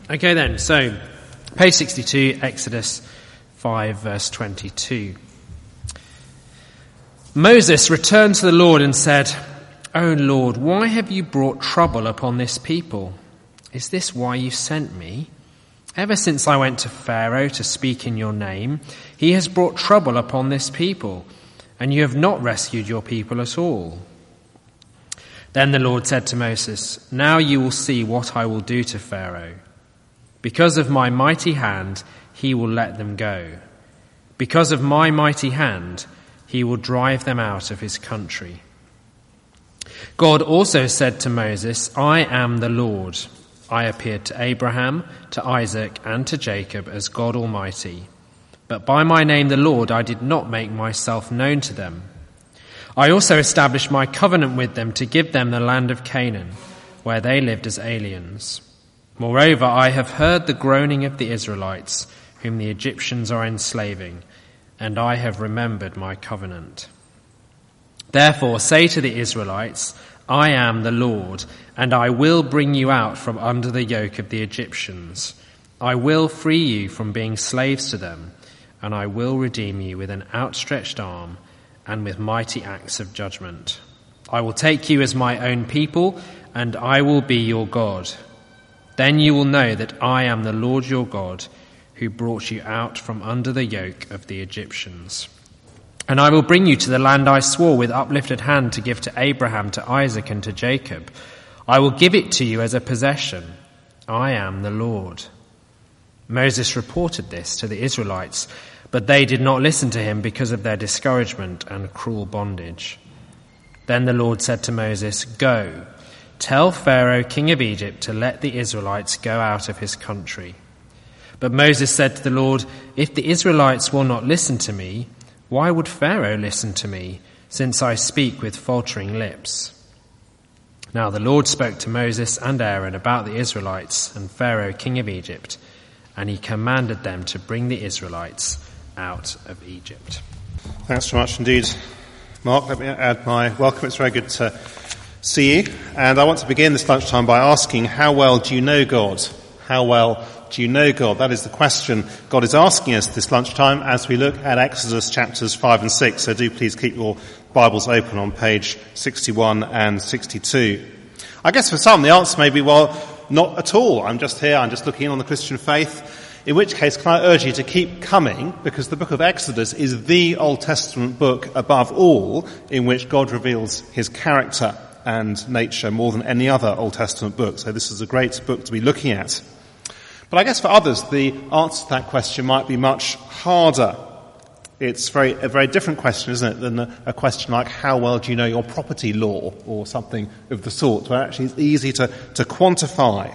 Okay then, so page 62, Exodus 5 verse 22. Moses returned to the Lord and said, "O Lord, why have you brought trouble upon this people? Is this why you sent me? Ever since I went to Pharaoh to speak in your name, he has brought trouble upon this people, and you have not rescued your people at all." Then the Lord said to Moses, "Now you will see what I will do to Pharaoh. Because of my mighty hand, he will let them go. Because of my mighty hand, he will drive them out of his country." God also said to Moses, "I am the Lord. I appeared to Abraham, to Isaac, and to Jacob as God Almighty. But by my name, the Lord, I did not make myself known to them. I also established my covenant with them to give them the land of Canaan, where they lived as aliens. Moreover, I have heard the groaning of the Israelites, whom the Egyptians are enslaving, and I have remembered my covenant. Therefore say to the Israelites, I am the Lord, and I will bring you out from under the yoke of the Egyptians. I will free you from being slaves to them, and I will redeem you with an outstretched arm and with mighty acts of judgment. I will take you as my own people, and I will be your God. Then you will know that I am the Lord your God, who brought you out from under the yoke of the Egyptians. And I will bring you to the land I swore with uplifted hand to give to Abraham, to Isaac, and to Jacob. I will give it to you as a possession. I am the Lord." Moses reported this to the Israelites, but they did not listen to him because of their discouragement and cruel bondage. Then the Lord said to Moses, "Go, tell Pharaoh, king of Egypt, to let the Israelites go out of his country." But Moses said to the Lord, "If the Israelites will not listen to me, why would Pharaoh listen to me, since I speak with faltering lips?" Now the Lord spoke to Moses and Aaron about the Israelites and Pharaoh, king of Egypt, and he commanded them to bring the Israelites out of Egypt. Thanks very much indeed, Mark. Let me add my welcome. It's very good to see you. And I want to begin this lunchtime by asking, how well do you know God? How well do you know God? That is the question God is asking us this lunchtime as we look at Exodus chapters 5 and 6. So do please keep your Bibles open on page 61 and 62. I guess for some the answer may be, well, not at all. I'm just here, I'm just looking in on the Christian faith. In which case, can I urge you to keep coming, because the book of Exodus is the Old Testament book above all in which God reveals his character and nature more than any other Old Testament book. So this is a great book to be looking at. But I guess for others, the answer to that question might be much harder. It's a very different question, isn't it, than a question like, how well do you know your property law, or something of the sort, where actually it's easy to quantify.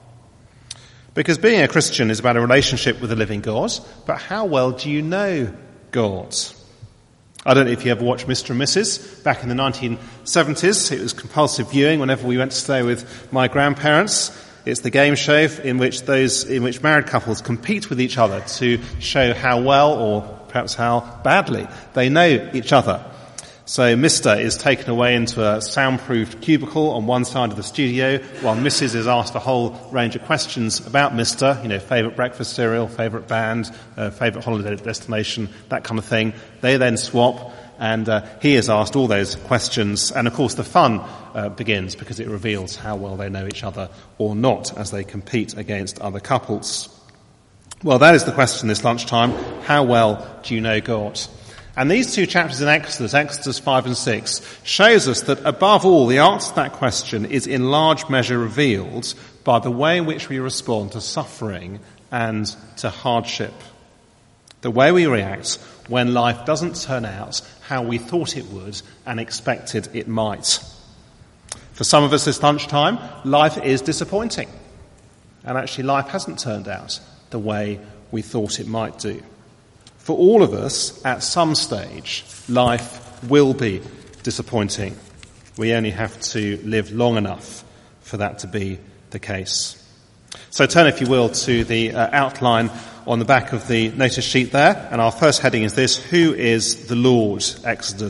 Because being a Christian is about a relationship with the living God, but how well do you know God? I don't know if you ever watched Mr. and Mrs. Back in the 1970s, it was compulsive viewing whenever we went to stay with my grandparents. It's the game show in which married couples compete with each other to show how well, or perhaps how badly, they know each other. So Mr. is taken away into a soundproofed cubicle on one side of the studio, while Mrs. is asked a whole range of questions about Mr., favourite breakfast cereal, favourite band, favourite holiday destination, that kind of thing. They then swap, and he is asked all those questions. And of course the fun begins, because it reveals how well they know each other or not as they compete against other couples. Well, that is the question this lunchtime. How well do you know God? And these two chapters in Exodus 5 and 6, shows us that above all, the answer to that question is in large measure revealed by the way in which we respond to suffering and to hardship. The way we react when life doesn't turn out how we thought it would and expected it might. For some of us this lunchtime, life is disappointing. And actually life hasn't turned out the way we thought it might do. For all of us, at some stage, life will be disappointing. We only have to live long enough for that to be the case. So turn, if you will, to the outline on the back of the notice sheet there. And our first heading is this: Who is the Lord? Exodus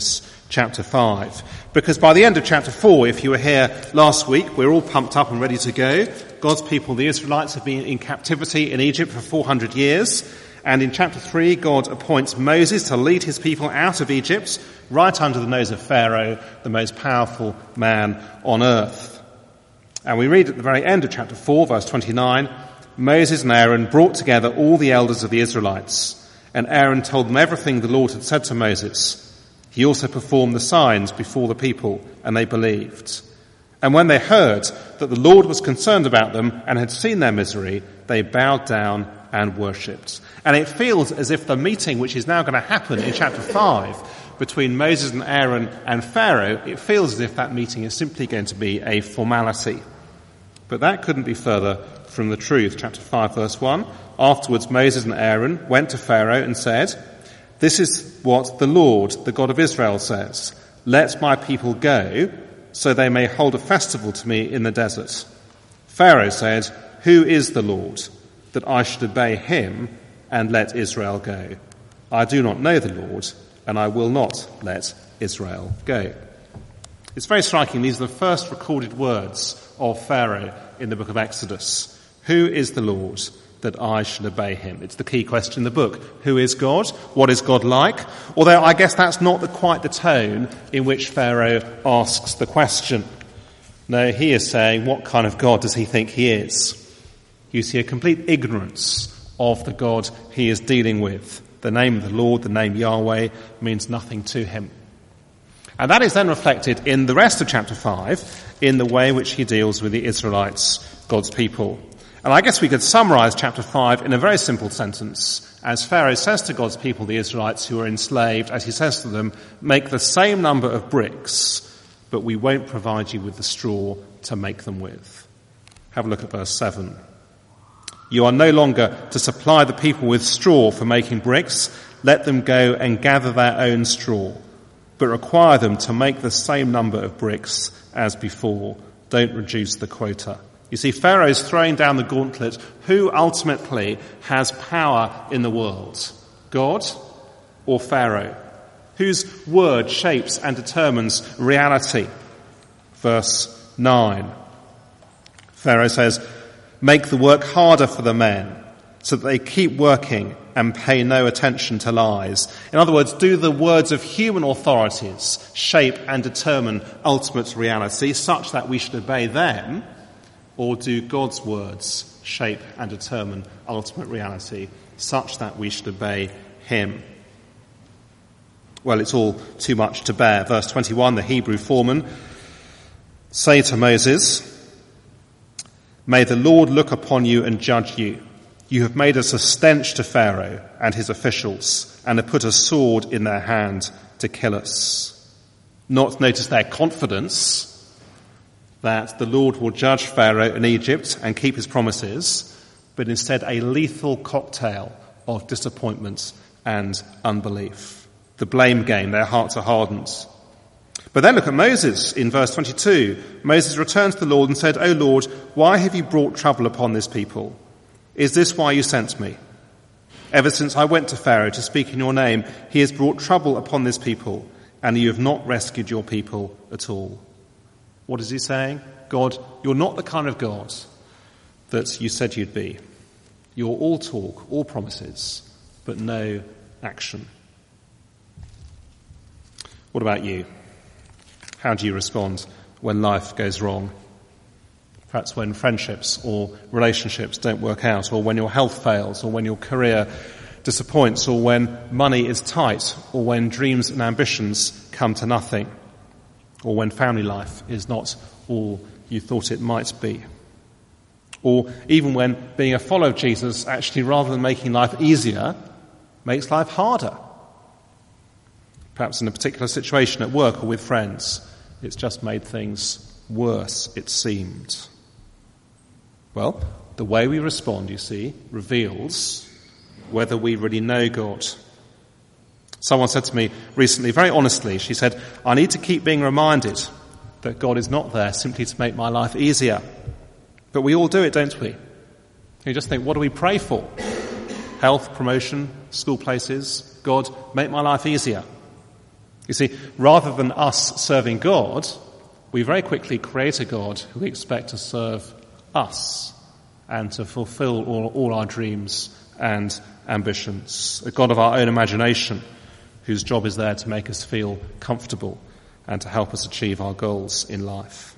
chapter 5. Because by the end of chapter 4, if you were here last week, we're all pumped up and ready to go. God's people, the Israelites, have been in captivity in Egypt for 400 years. And in chapter 3, God appoints Moses to lead his people out of Egypt, right under the nose of Pharaoh, the most powerful man on earth. And we read at the very end of chapter 4, verse 29, Moses and Aaron brought together all the elders of the Israelites, and Aaron told them everything the Lord had said to Moses. He also performed the signs before the people, and they believed. And when they heard that the Lord was concerned about them and had seen their misery, they bowed down and worshipped. And it feels as if the meeting which is now going to happen in chapter 5 between Moses and Aaron and Pharaoh, it feels as if that meeting is simply going to be a formality. But that couldn't be further from the truth. Chapter 5, verse 1. Afterwards, Moses and Aaron went to Pharaoh and said, "This is what the Lord, the God of Israel, says. Let my people go, so they may hold a festival to me in the desert." Pharaoh said, "Who is the Lord, that I should obey him and let Israel go? I do not know the Lord, and I will not let Israel go." It's very striking. These are the first recorded words of Pharaoh in the book of Exodus. Who is the Lord, that I should obey him? It's the key question in the book. Who is God? What is God like? Although I guess that's not quite the tone in which Pharaoh asks the question. No, he is saying, what kind of God does he think he is? You see a complete ignorance of the God he is dealing with. The name of the Lord, the name Yahweh, means nothing to him. And that is then reflected in the rest of chapter 5, in the way in which he deals with the Israelites, God's people. And I guess we could summarize chapter 5 in a very simple sentence. As Pharaoh says to God's people, the Israelites who are enslaved, as he says to them, make the same number of bricks, but we won't provide you with the straw to make them with. Have a look at verse 7. You are no longer to supply the people with straw for making bricks. Let them go and gather their own straw, but require them to make the same number of bricks as before. Don't reduce the quota. You see, Pharaoh's throwing down the gauntlet. Who ultimately has power in the world? God or Pharaoh? Whose word shapes and determines reality? Verse 9. Pharaoh says, make the work harder for the men so that they keep working and pay no attention to lies. In other words, do the words of human authorities shape and determine ultimate reality such that we should obey them? Or do God's words shape and determine ultimate reality such that we should obey him? Well, it's all too much to bear. Verse 21, the Hebrew foreman say to Moses, may the Lord look upon you and judge you. You have made us a stench to Pharaoh and his officials and have put a sword in their hand to kill us. Not notice their confidence that the Lord will judge Pharaoh in Egypt and keep his promises, but instead a lethal cocktail of disappointment and unbelief. The blame game, their hearts are hardened. But then look at Moses in verse 22. Moses returned to the Lord and said, O Lord, why have you brought trouble upon this people? Is this why you sent me? Ever since I went to Pharaoh to speak in your name, he has brought trouble upon this people, and you have not rescued your people at all. What is he saying? God, you're not the kind of God that you said you'd be. You're all talk, all promises, but no action. What about you? How do you respond when life goes wrong? Perhaps when friendships or relationships don't work out, or when your health fails, or when your career disappoints, or when money is tight, or when dreams and ambitions come to nothing, or when family life is not all you thought it might be. Or even when being a follower of Jesus actually, rather than making life easier, makes life harder. Perhaps in a particular situation at work or with friends, it's just made things worse, it seemed. Well, the way we respond, you see, reveals whether we really know God. Someone said to me recently, very honestly, she said, I need to keep being reminded that God is not there simply to make my life easier. But we all do it, don't we? You just think, what do we pray for? Health, promotion, school places. God, make my life easier. You see, rather than us serving God, we very quickly create a God who we expect to serve us and to fulfill all our dreams and ambitions. A God of our own imagination whose job is there to make us feel comfortable and to help us achieve our goals in life.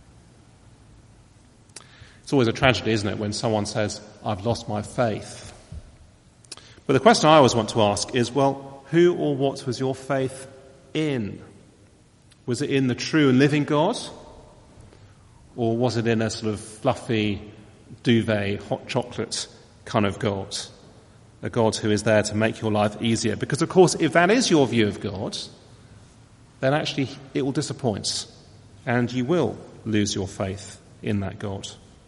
It's always a tragedy, isn't it, when someone says, I've lost my faith. But the question I always want to ask is, well, who or what was your faith in? Was it in the true and living God? Or was it in a sort of fluffy duvet, hot chocolate kind of God? A God who is there to make your life easier. Because, of course, if that is your view of God, then actually it will disappoint and you will lose your faith in that God.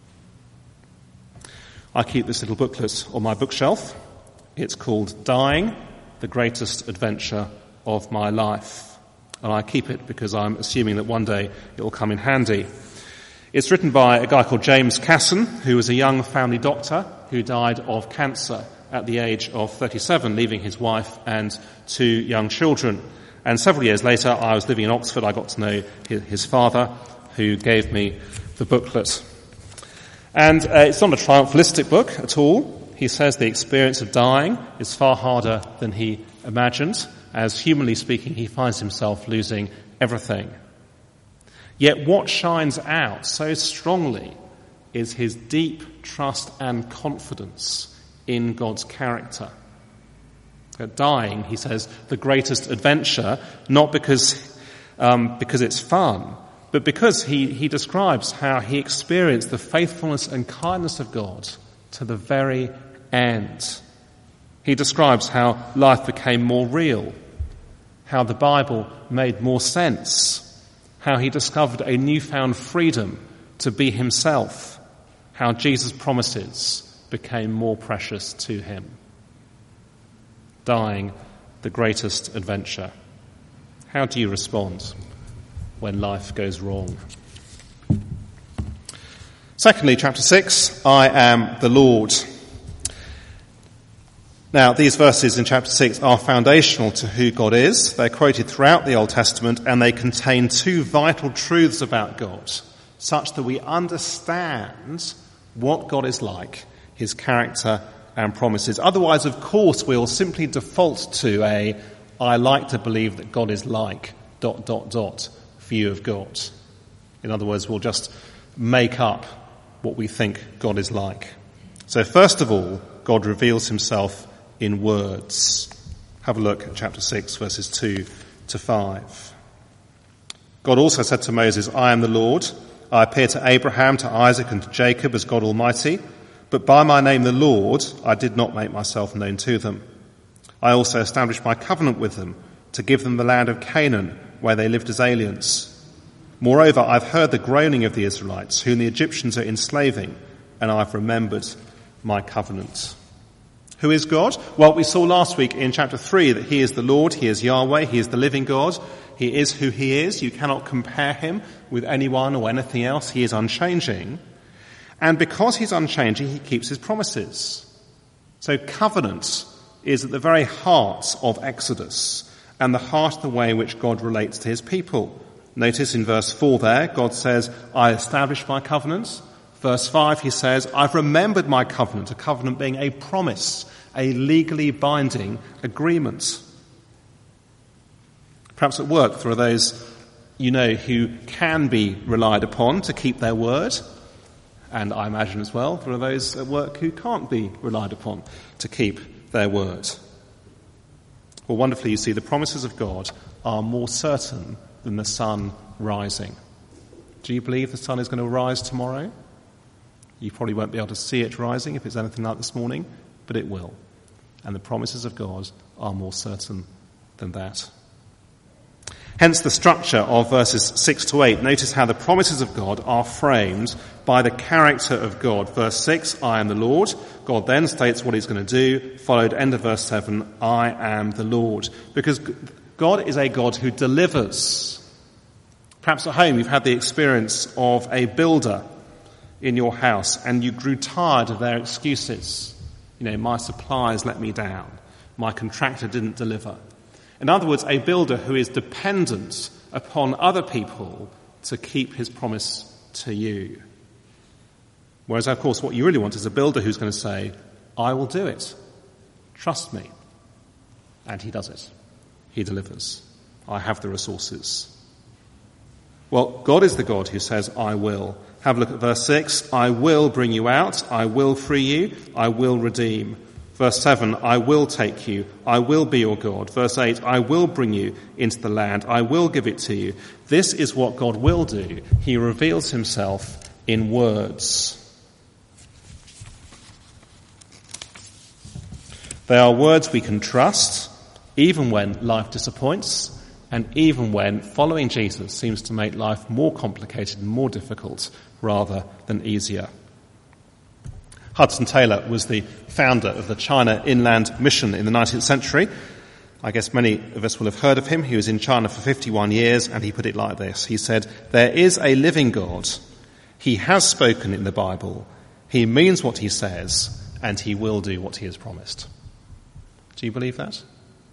I keep this little booklet on my bookshelf. It's called Dying, the Greatest Adventure of My Life. And I keep it because I'm assuming that one day it will come in handy. It's written by a guy called James Casson, who was a young family doctor who died of cancer at the age of 37, leaving his wife and 2 young children. And several years later, I was living in Oxford. I got to know his father, who gave me the booklet. And it's not a triumphalistic book at all. He says the experience of dying is far harder than he imagined, as humanly speaking, he finds himself losing everything. Yet what shines out so strongly is his deep trust and confidence in God's character. At dying, he says, the greatest adventure, not because it's fun, but because he describes how he experienced the faithfulness and kindness of God to the very end. He describes how life became more real, how the Bible made more sense, how he discovered a newfound freedom to be himself, how Jesus' promises became more precious to him. Dying, the greatest adventure. How do you respond when life goes wrong? Secondly, chapter 6, I am the Lord. Now, these verses in chapter 6 are foundational to who God is. They're quoted throughout the Old Testament, and they contain 2 vital truths about God, such that we understand what God is like, his character and promises. Otherwise, of course, we'll simply default to I like to believe that God is like ... view of God. In other words, we'll just make up what we think God is like. So first of all, God reveals himself in words. Have a look at chapter 6, verses 2 to 5. God also said to Moses, I am the Lord. I appear to Abraham, to Isaac, and to Jacob as God Almighty. But by my name, the Lord, I did not make myself known to them. I also established my covenant with them to give them the land of Canaan, where they lived as aliens. Moreover, I've heard the groaning of the Israelites, whom the Egyptians are enslaving, and I've remembered my covenant. Who is God? Well, we saw last week in chapter 3 that he is the Lord, he is Yahweh, he is the living God. He is who he is. You cannot compare him with anyone or anything else. He is unchanging. And because he's unchanging, he keeps his promises. So covenant is at the very heart of Exodus and the heart of the way in which God relates to his people. Notice in verse 4 there, God says, I established my covenant. Verse 5, he says, I've remembered my covenant, a covenant being a promise, a legally binding agreement. Perhaps at work, there are those you know who can be relied upon to keep their word. And I imagine as well, there are those at work who can't be relied upon to keep their word. Well, wonderfully, you see, the promises of God are more certain than the sun rising. Do you believe the sun is going to rise tomorrow? You probably won't be able to see it rising if it's anything like this morning, but it will. And the promises of God are more certain than that. Hence the structure of verses 6 to 8. Notice how the promises of God are framed by the character of God. Verse 6, I am the Lord. God then states what he's going to do, followed end of verse 7, I am the Lord. Because God is a God who delivers. Perhaps at home you've had the experience of a builder in your house and you grew tired of their excuses. You know, my suppliers let me down. My contractor didn't deliver. In other words, a builder who is dependent upon other people to keep his promise to you. Whereas, of course, what you really want is a builder who's going to say, I will do it. Trust me. And he does it. He delivers. I have the resources. Well, God is the God who says, I will. Have a look at verse 6. I will bring you out. I will free you. I will redeem. Verse 7, I will take you. I will be your God. Verse 8, I will bring you into the land. I will give it to you. This is what God will do. He reveals himself in words. They are words we can trust, even when life disappoints, and even when following Jesus seems to make life more complicated and more difficult rather than easier. Hudson Taylor was the founder of the China Inland Mission in the 19th century. I guess many of us will have heard of him. He was in China for 51 years, and he put it like this. He said, there is a living God. He has spoken in the Bible. He means what he says, and he will do what he has promised. Do you believe that?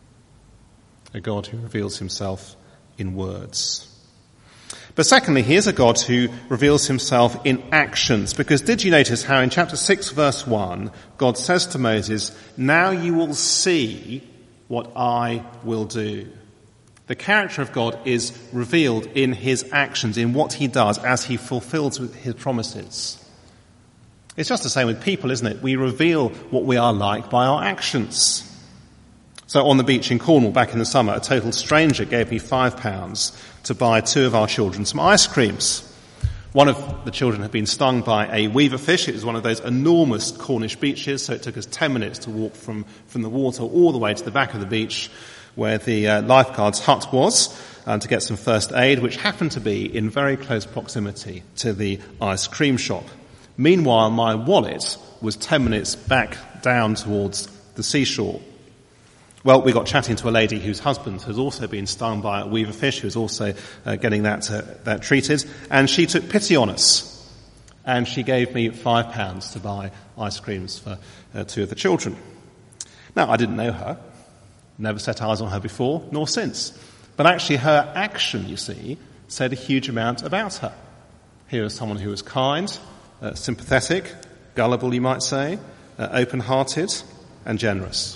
A God who reveals himself in words. But secondly, he is a God who reveals himself in actions. Because did you notice how in chapter 6, verse 1, God says to Moses, now you will see what I will do. The character of God is revealed in his actions, in what he does as he fulfills his promises. It's just the same with people, isn't it? We reveal what we are like by our actions. So on the beach in Cornwall back in the summer, a total stranger gave me £5 to buy 2 of our children some ice creams. One of the children had been stung by a weaver fish. It was one of those enormous Cornish beaches, so it took us 10 minutes to walk from the water all the way to the back of the beach where the lifeguard's hut was to get some first aid, which happened to be in very close proximity to the ice cream shop. Meanwhile, my wallet was 10 minutes back down towards the seashore. Well, we got chatting to a lady whose husband has also been stung by a weaver fish, who's also getting that treated, and she took pity on us, and she gave me £5 to buy ice creams for 2 of the children. Now, I didn't know her, never set eyes on her before, nor since, but actually her action, you see, said a huge amount about her. Here is someone who was kind, sympathetic, gullible, you might say, open-hearted, and generous.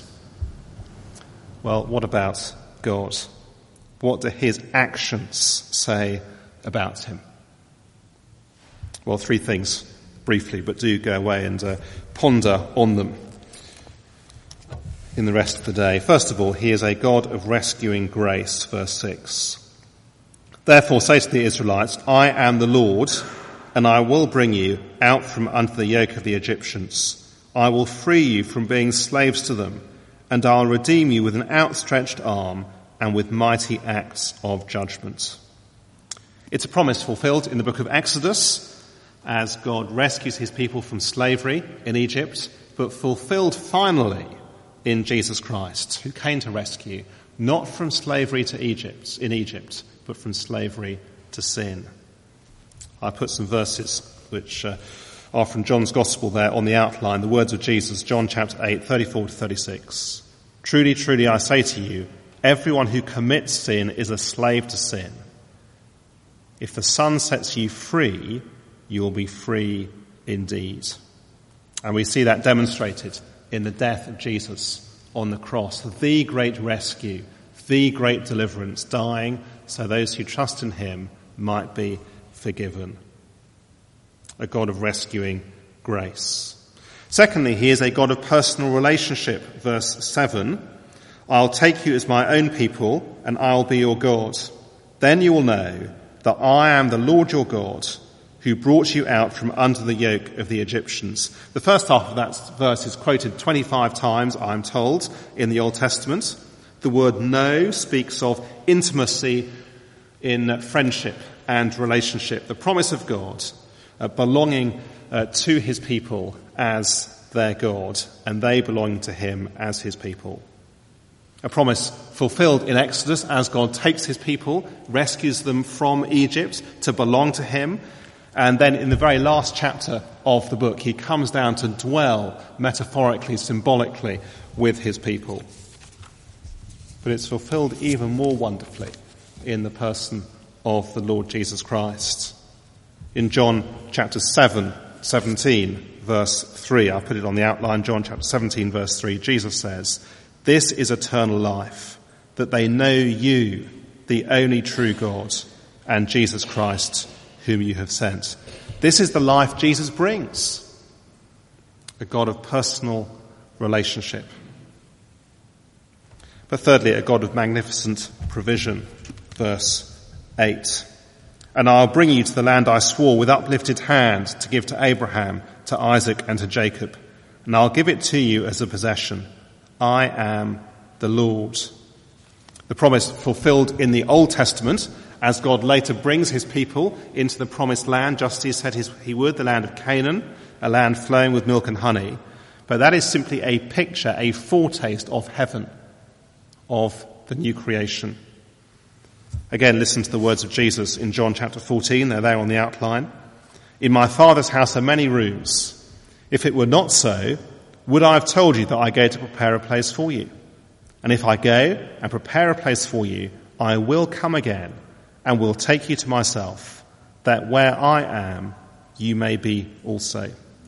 Well, what about God? What do his actions say about him? Well, 3 things, briefly, but do go away and ponder on them in the rest of the day. First of all, he is a God of rescuing grace, verse 6. Therefore say to the Israelites, I am the Lord, and I will bring you out from under the yoke of the Egyptians. I will free you from being slaves to them, and I'll redeem you with an outstretched arm and with mighty acts of judgment. It's a promise fulfilled in the book of Exodus as God rescues his people from slavery in Egypt, but fulfilled finally in Jesus Christ, who came to rescue not from slavery to Egypt, but from slavery to sin. I put some verses which are from John's Gospel there on the outline, the words of Jesus, John chapter 8, 34 to 36. Truly, truly, I say to you, everyone who commits sin is a slave to sin. If the Son sets you free, you will be free indeed. And we see that demonstrated in the death of Jesus on the cross, the great rescue, the great deliverance, dying so those who trust in him might be forgiven. A God of rescuing grace. Secondly, he is a God of personal relationship. Verse 7, I'll take you as my own people, and I'll be your God. Then you will know that I am the Lord your God, who brought you out from under the yoke of the Egyptians. The first half of that verse is quoted 25 times, I'm told, in the Old Testament. The word know speaks of intimacy in friendship and relationship. The promise of God belonging to his people as their God, and they belong to him as his people. A promise fulfilled in Exodus as God takes his people, rescues them from Egypt to belong to him, and then in the very last chapter of the book, he comes down to dwell metaphorically, symbolically with his people. but it's fulfilled even more wonderfully in the person of the Lord Jesus Christ. In John chapter 17, verse 3, I'll put it on the outline, John chapter 17, verse 3, Jesus says, "This is eternal life, that they know you, the only true God, and Jesus Christ, whom you have sent." This is the life Jesus brings, a God of personal relationship. But thirdly, a God of magnificent provision. Verse 8. "And I'll bring you to the land I swore with uplifted hand to give to Abraham, to Isaac, and to Jacob. And I'll give it to you as a possession. I am the Lord." The promise fulfilled in the Old Testament, as God later brings his people into the promised land, just as he said he would, the land of Canaan, a land flowing with milk and honey. But that is simply a picture, a foretaste of heaven, of the new creation. Again, listen to the words of Jesus in John chapter 14. They're there on the outline. "In my Father's house are many rooms. If it were not so, would I have told you that I go to prepare a place for you? And if I go and prepare a place for you, I will come again and will take you to myself, that where I am, you may be also."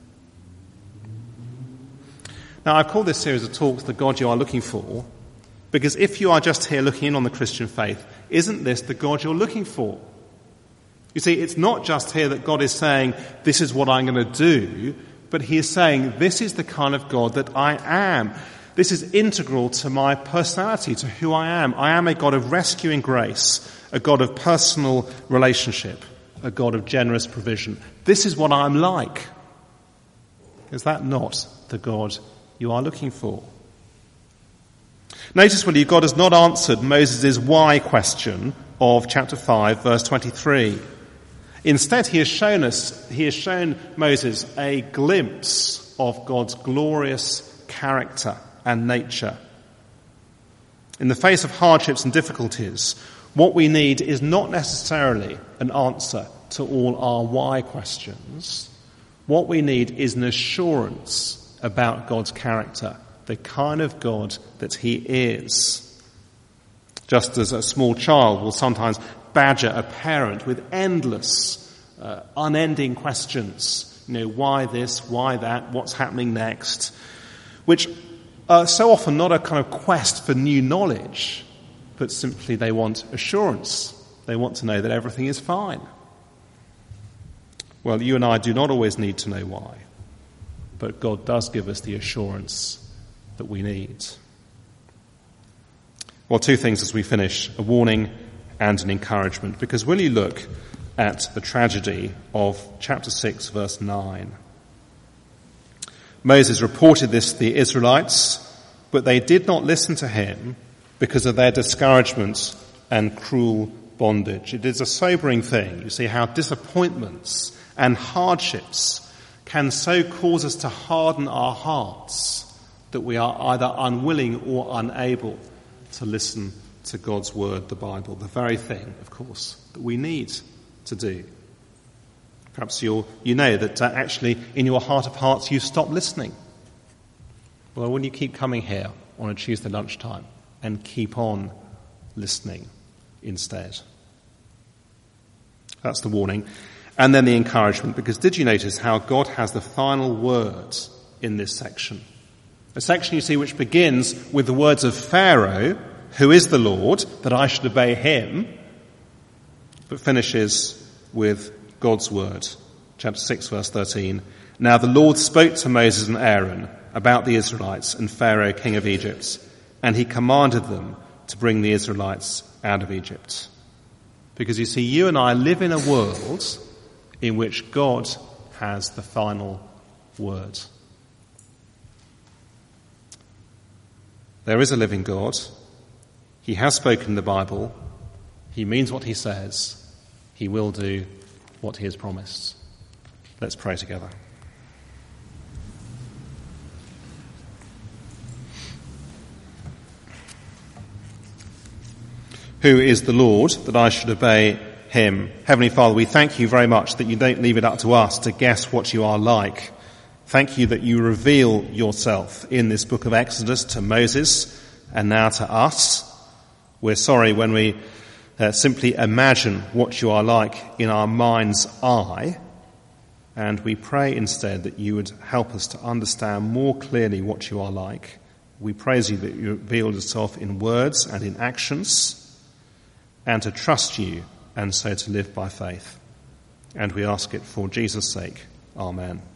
Now, I've called this series of talks "The God You Are Looking For," because if you are just here looking in on the Christian faith, isn't this the God you're looking for? You see, it's not just here that God is saying, this is what I'm going to do, but he is saying, this is the kind of God that I am. This is integral to my personality, to who I am. I am a God of rescuing grace, a God of personal relationship, a God of generous provision. This is what I'm like. Is that not the God you are looking for? Notice, will you, God has not answered Moses' why question of chapter 5, verse 23. Instead, he has shown Moses a glimpse of God's glorious character and nature. In the face of hardships and difficulties, what we need is not necessarily an answer to all our why questions. What we need is an assurance about God's character, the kind of God that he is. Just as a small child will sometimes badger a parent with endless, unending questions. Why this, why that, what's happening next? Which are so often not a kind of quest for new knowledge, but simply they want assurance. They want to know that everything is fine. Well, you and I do not always need to know why, but God does give us the assurance that we need. Well, two things as we finish, a warning and an encouragement, because when you look at the tragedy of chapter 6, verse 9, Moses reported this to the Israelites, but they did not listen to him because of their discouragement and cruel bondage. It is a sobering thing. You see how disappointments and hardships can so cause us to harden our hearts that we are either unwilling or unable to listen to God's word, the Bible, the very thing, of course, that we need to do. Perhaps you know that actually in your heart of hearts you've stopped listening. Well, when you keep coming here on a Tuesday lunchtime and keep on listening instead. That's the warning. And then the encouragement, because did you notice how God has the final word in this section? A section, you see, which begins with the words of Pharaoh, who is the Lord, that I should obey him, but finishes with God's word. Chapter 6, verse 13. Now the Lord spoke to Moses and Aaron about the Israelites and Pharaoh, king of Egypt, and he commanded them to bring the Israelites out of Egypt. Because you see, you and I live in a world in which God has the final word. There is a living God. He has spoken in the Bible. He means what he says. He will do what he has promised. Let's pray together. Who is the Lord, that I should obey him? Heavenly Father, we thank you very much that you don't leave it up to us to guess what you are like. Thank you that you reveal yourself in this book of Exodus to Moses and now to us. We're sorry when we simply imagine what you are like in our mind's eye, and we pray instead that you would help us to understand more clearly what you are like. We praise you that you revealed yourself in words and in actions, and to trust you, and so to live by faith. And we ask it for Jesus' sake. Amen.